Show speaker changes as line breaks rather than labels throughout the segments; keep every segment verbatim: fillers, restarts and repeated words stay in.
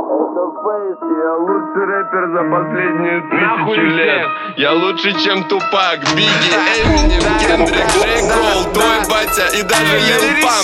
Я лучший рэпер за последние тысячу лет.
Я лучше, чем Тупак, Бигги, Эминем, Кендрик, Джей Кол, твой батя и даже Лил Памп.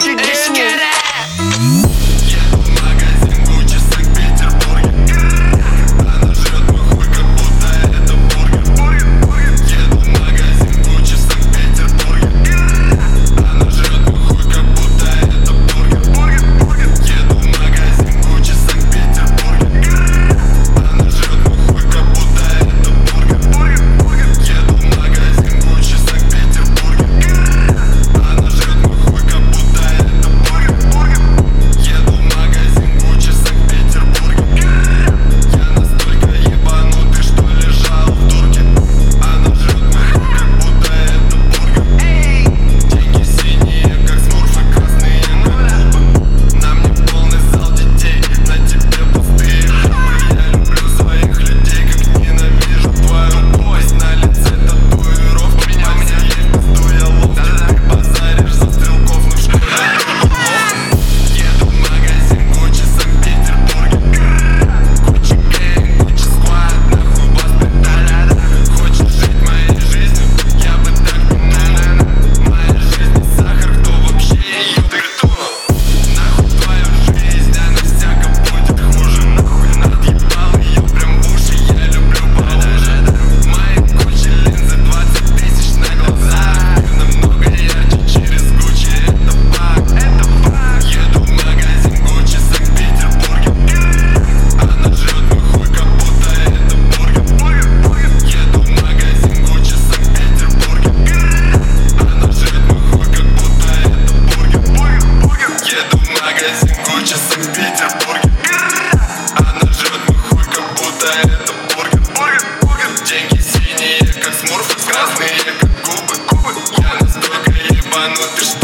Еду в магазин Гуччи в Санкт-Петербурге. Она жрет мой хуй, как будто это бургер. Еду в магазин Гуччи в Санкт-Петербурге. Она жрет мой хуй, как будто это бургер. Еду в магазин Гуччи в Санкт-Петербурге. Она жрет мой хуй, как будто это бургер. Еду в магазин Гуччи в Санкт-Петербурге. Она жрет мой хуй, как будто это бургер. Еду в магазин Гуччи в Санкт-Петербурге. Я настолько ебанутый, что лежал в дурке. Она жрет мой хуй, как будто это бургер. Деньги синие, как смурфы, красные на губы. На мне полный зал детей, на тебе пустые шубы. Я люблю своих людей, как ненавижу твою кость. На лице татуировка, у меня есть пизду, я ловкий. Ты базаришь за стрелков, ну что это плохо. Еду в магазин Гуччи в Санкт-Петербурге. Гуччи гэнг, Гуччи сквад, нахуй вас педали. Хочешь жить моей жизнью? Я бы так не думал. Моя жизнь сахар, кто вообще ее придумал? Нахуй твою жизнь, она всяко будет хуже. Нахуй надъебал ее прям в уши, я люблю поуже. Мои Гуччи линзы двадцать тысяч на глазах. Намного ярче через Гуччи, это факт, это факт. Еду в магазин Гуччи в Санкт-Петербурге. Она жрет мой хуй, как будто это бургер. Еду в магазин Гуччи в Санкт-Петербурге. Она жрет мой хуй, как будто это бургер. Еду в магазин Гуччи в Санкт-Петербурге. Она жрет мой хуй, как будто это бургер. Деньги синие, как смурфы, красные, как губы. Я настолько ебанутый, что